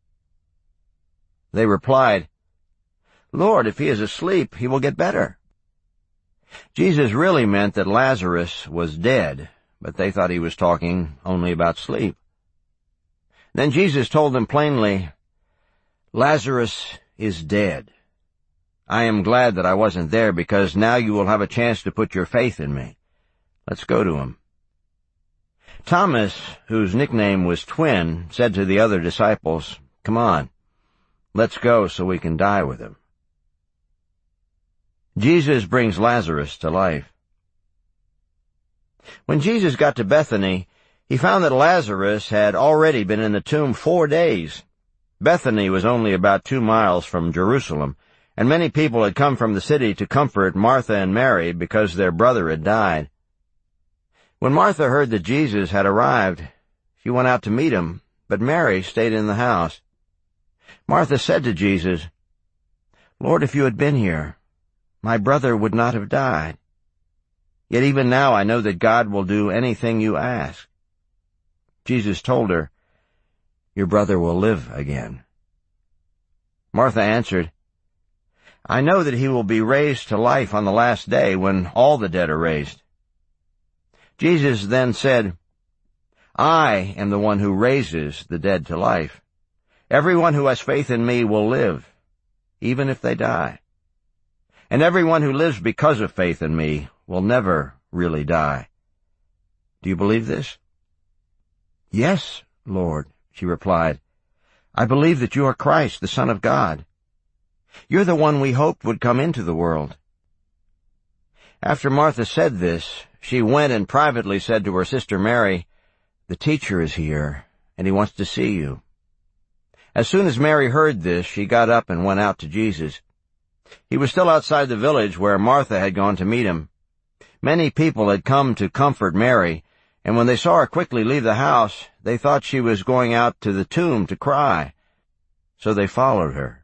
They replied, "Lord, if he is asleep, he will get better." Jesus really meant that Lazarus was dead, but they thought he was talking only about sleep. Then Jesus told them plainly, "Lazarus is dead. I am glad that I wasn't there, because now you will have a chance to put your faith in me. Let's go to him." Thomas, whose nickname was Twin, said to the other disciples, "Come on, let's go so we can die with him." Jesus brings Lazarus to life. When Jesus got to Bethany, he found that Lazarus had already been in the tomb 4 days. Bethany was only about 2 miles from Jerusalem, and many people had come from the city to comfort Martha and Mary because their brother had died. When Martha heard that Jesus had arrived, she went out to meet him, but Mary stayed in the house. Martha said to Jesus, "Lord, if you had been here, my brother would not have died. Yet even now I know that God will do anything you ask." Jesus told her, "Your brother will live again." Martha answered, "I know that he will be raised to life on the last day, when all the dead are raised." Jesus then said, "I am the one who raises the dead to life. Everyone who has faith in me will live, even if they die. And everyone who lives because of faith in me will never really die. Do you believe this?" "Yes, Lord," she replied. "I believe that you are Christ, the Son of God. You're the one we hoped would come into the world." After Martha said this, she went and privately said to her sister Mary, "The teacher is here, and he wants to see you." As soon as Mary heard this, she got up and went out to Jesus. He was still outside the village where Martha had gone to meet him. Many people had come to comfort Mary, and when they saw her quickly leave the house, they thought she was going out to the tomb to cry. So they followed her.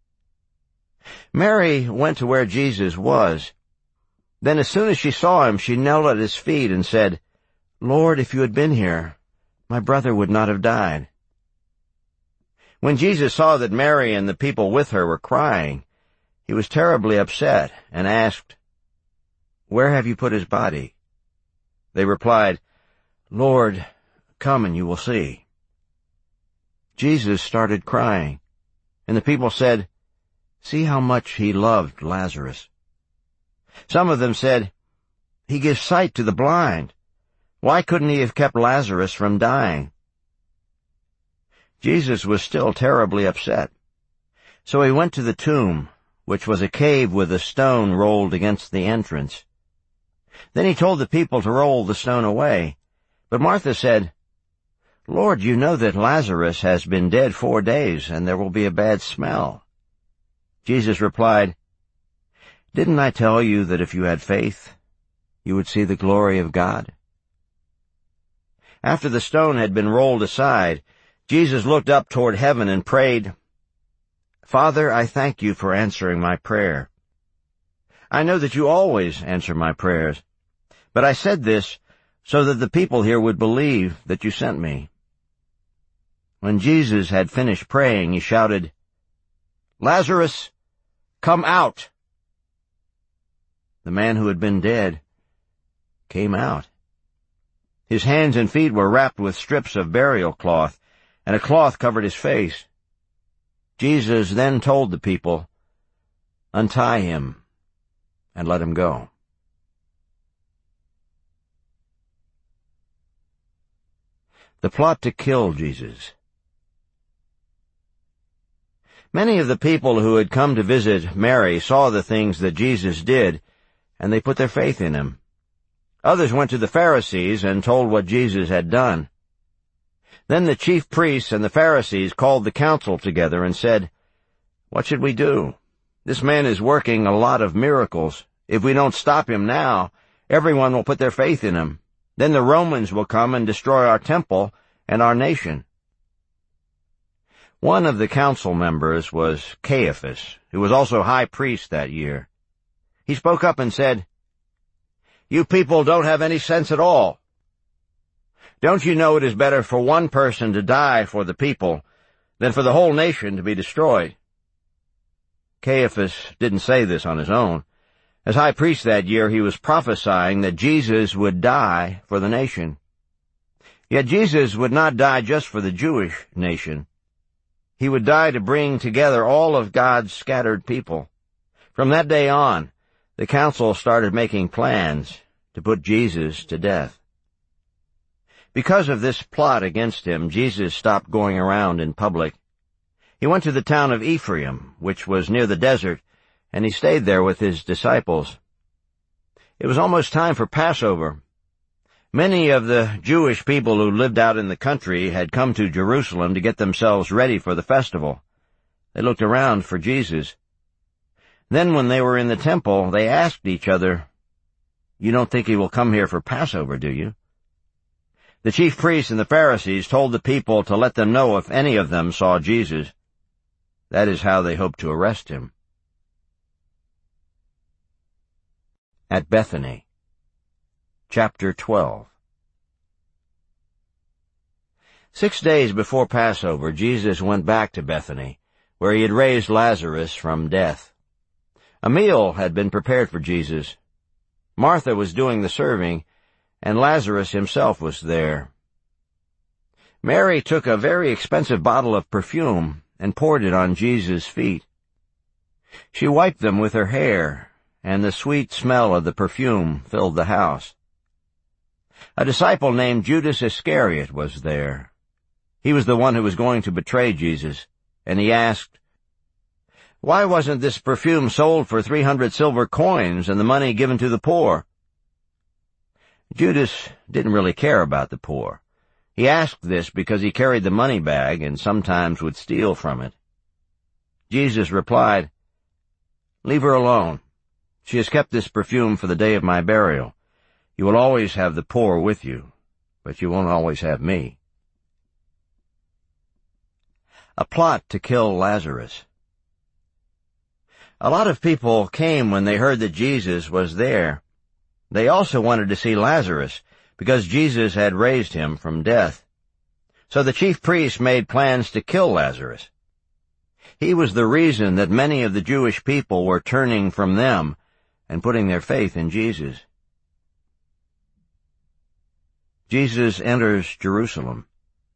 Mary went to where Jesus was. Then as soon as she saw him, she knelt at his feet and said, "Lord, if you had been here, my brother would not have died." When Jesus saw that Mary and the people with her were crying, he was terribly upset and asked, "Where have you put his body?" They replied, "Lord, come and you will see." Jesus started crying, and the people said, "See how much he loved Lazarus." Some of them said, "He gives sight to the blind. Why couldn't he have kept Lazarus from dying?" Jesus was still terribly upset. So he went to the tomb, which was a cave with a stone rolled against the entrance. Then he told the people to roll the stone away. But Martha said, "Lord, you know that Lazarus has been dead 4 days, and there will be a bad smell." Jesus replied, "Didn't I tell you that if you had faith, you would see the glory of God?" After the stone had been rolled aside, Jesus looked up toward heaven and prayed, "Father, I thank you for answering my prayer. I know that you always answer my prayers, but I said this so that the people here would believe that you sent me." When Jesus had finished praying, he shouted, "Lazarus, come out!" The man who had been dead came out. His hands and feet were wrapped with strips of burial cloth, and a cloth covered his face. Jesus then told the people, "Untie him and let him go." The plot to kill Jesus. Many of the people who had come to visit Mary saw the things that Jesus did, and they put their faith in him. Others went to the Pharisees and told what Jesus had done. Then the chief priests and the Pharisees called the council together and said, "What should we do? This man is working a lot of miracles. If we don't stop him now, everyone will put their faith in him. Then the Romans will come and destroy our temple and our nation." One of the council members was Caiaphas, who was also high priest that year. He spoke up and said, "You people don't have any sense at all. Don't you know it is better for one person to die for the people than for the whole nation to be destroyed?" Caiaphas didn't say this on his own. As high priest that year, he was prophesying that Jesus would die for the nation. Yet Jesus would not die just for the Jewish nation. He would die to bring together all of God's scattered people. From that day on, the council started making plans to put Jesus to death. Because of this plot against him, Jesus stopped going around in public. He went to the town of Ephraim, which was near the desert, and he stayed there with his disciples. It was almost time for Passover. Many of the Jewish people who lived out in the country had come to Jerusalem to get themselves ready for the festival. They looked around for Jesus. Then when they were in the temple, they asked each other, "You don't think he will come here for Passover, do you?" The chief priests and the Pharisees told the people to let them know if any of them saw Jesus. That is how they hoped to arrest him. At Bethany. Chapter 12. 6 days before Passover, Jesus went back to Bethany, where he had raised Lazarus from death. A meal had been prepared for Jesus. Martha was doing the serving, and Lazarus himself was there. Mary took a very expensive bottle of perfume and poured it on Jesus' feet. She wiped them with her hair, and the sweet smell of the perfume filled the house. A disciple named Judas Iscariot was there. He was the one who was going to betray Jesus, and he asked, "Why wasn't this perfume sold for 300 silver coins and the money given to the poor?" Judas didn't really care about the poor. He asked this because he carried the money bag and sometimes would steal from it. Jesus replied, "Leave her alone. She has kept this perfume for the day of my burial. You will always have the poor with you, but you won't always have me." A plot to kill Lazarus. A lot of people came when they heard that Jesus was there. They also wanted to see Lazarus, because Jesus had raised him from death. So the chief priests made plans to kill Lazarus. He was the reason that many of the Jewish people were turning from them and putting their faith in Jesus. Jesus enters Jerusalem.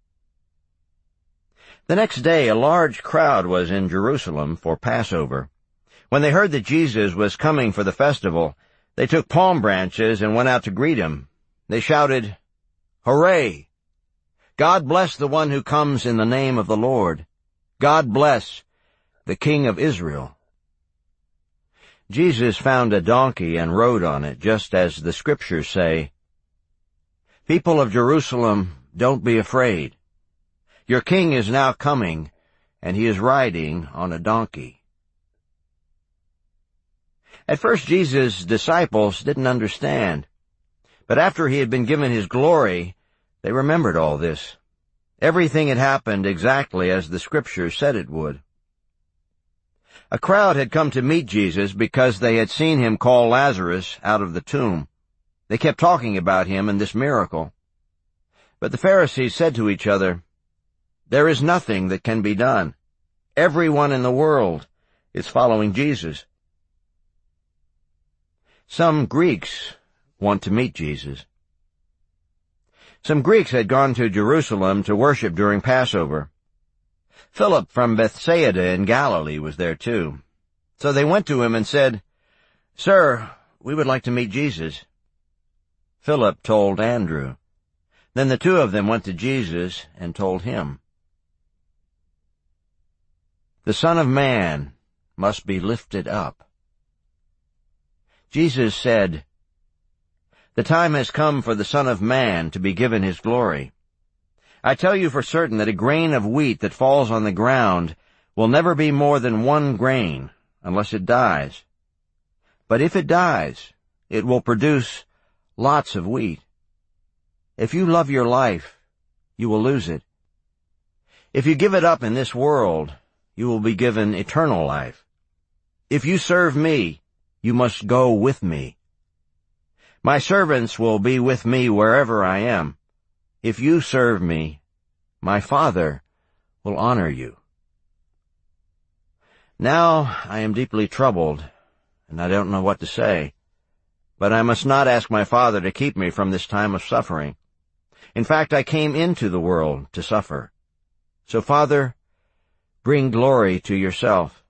The next day a large crowd was in Jerusalem for Passover. When they heard that Jesus was coming for the festival, they took palm branches and went out to greet him. They shouted, "Hooray! God bless the one who comes in the name of the Lord. God bless the King of Israel." Jesus found a donkey and rode on it, just as the Scriptures say, "People of Jerusalem, don't be afraid. Your king is now coming, and he is riding on a donkey." At first Jesus' disciples didn't understand, but after he had been given his glory, they remembered all this. Everything had happened exactly as the Scriptures said it would. A crowd had come to meet Jesus because they had seen him call Lazarus out of the tomb. They kept talking about him and this miracle. But the Pharisees said to each other, "There is nothing that can be done. Everyone in the world is following Jesus." Some Greeks want to meet Jesus. Some Greeks had gone to Jerusalem to worship during Passover. Philip from Bethsaida in Galilee was there too. So they went to him and said, "Sir, we would like to meet Jesus." Philip told Andrew. Then the two of them went to Jesus and told him. The Son of Man must be lifted up. Jesus said, "The time has come for the Son of Man to be given his glory. I tell you for certain that a grain of wheat that falls on the ground will never be more than 1 grain unless it dies. But if it dies, it will produce lots of wheat. If you love your life, you will lose it. If you give it up in this world, you will be given eternal life. If you serve me, you must go with me. My servants will be with me wherever I am. If you serve me, my Father will honor you." Now I am deeply troubled, and I don't know what to say. But I must not ask my Father to keep me from this time of suffering. In fact, I came into the world to suffer. So, Father, bring glory to yourself.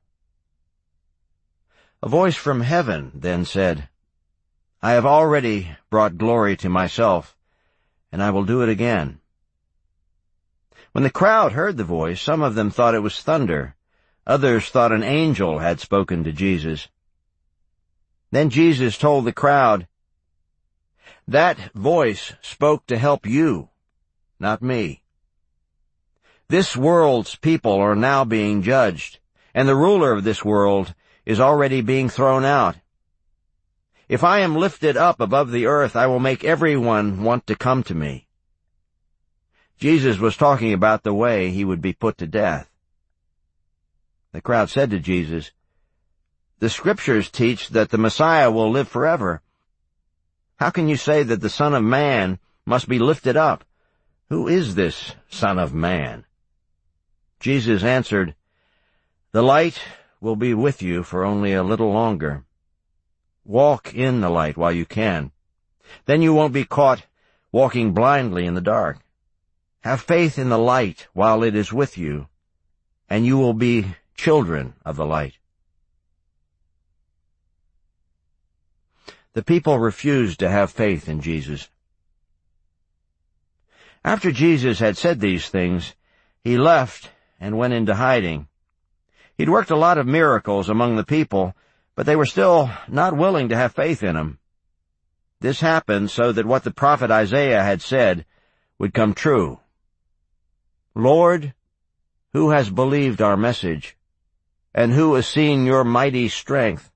A voice from heaven then said, "I have already brought glory to myself, and I will do it again." When the crowd heard the voice, some of them thought it was thunder. Others thought an angel had spoken to Jesus. Then Jesus told the crowd, "That voice spoke to help you, not me. This world's people are now being judged, and the ruler of this world is already being thrown out. If I am lifted up above the earth, I will make everyone want to come to me." Jesus was talking about the way he would be put to death. The crowd said to Jesus, "The Scriptures teach that the Messiah will live forever. How can you say that the Son of Man must be lifted up? Who is this Son of Man?" Jesus answered, "The light will be with you for only a little longer. Walk in the light while you can. Then you won't be caught walking blindly in the dark. Have faith in the light while it is with you, and you will be children of the light." The people refused to have faith in Jesus. After Jesus had said these things, he left and went into hiding. He'd worked a lot of miracles among the people, but they were still not willing to have faith in him. This happened so that what the prophet Isaiah had said would come true. Lord, who has believed our message, and who has seen your mighty strength?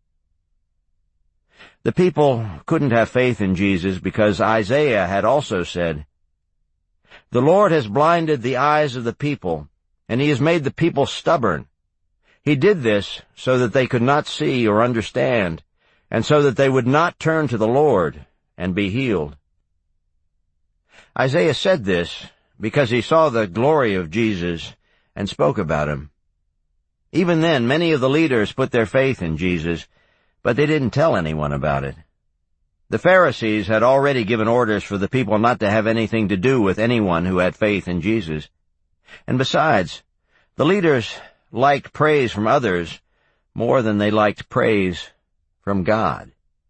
The people couldn't have faith in Jesus because Isaiah had also said, "The Lord has blinded the eyes of the people, and he has made the people stubborn. He did this so that they could not see or understand, and so that they would not turn to the Lord and be healed." Isaiah said this because he saw the glory of Jesus and spoke about him. Even then, many of the leaders put their faith in Jesus, but they didn't tell anyone about it. The Pharisees had already given orders for the people not to have anything to do with anyone who had faith in Jesus. And besides, the leaders liked praise from others more than they liked praise from God.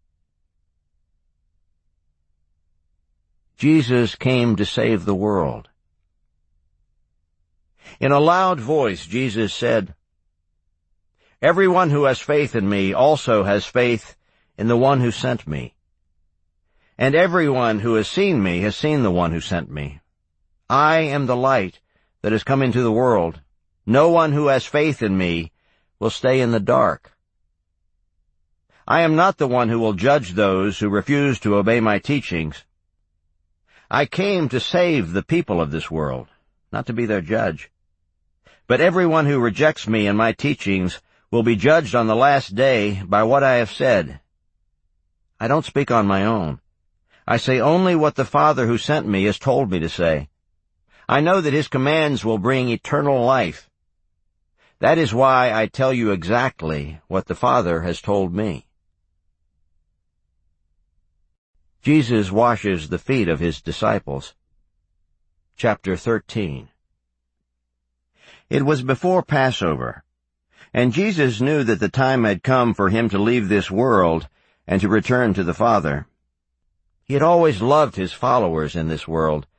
Jesus came to save the world. In a loud voice, Jesus said, "Everyone who has faith in me also has faith in the one who sent me. And everyone who has seen me has seen the one who sent me. I am the light that has come into the world. No one who has faith in me will stay in the dark. I am not the one who will judge those who refuse to obey my teachings. I came to save the people of this world, not to be their judge. But everyone who rejects me and my teachings will be judged on the last day by what I have said. I don't speak on my own. I say only what the Father who sent me has told me to say. I know that his commands will bring eternal life. That is why I tell you exactly what the Father has told me." Jesus washes the feet of his disciples. Chapter 13. It was before Passover, and Jesus knew that the time had come for him to leave this world and to return to the Father. He had always loved his followers in this world,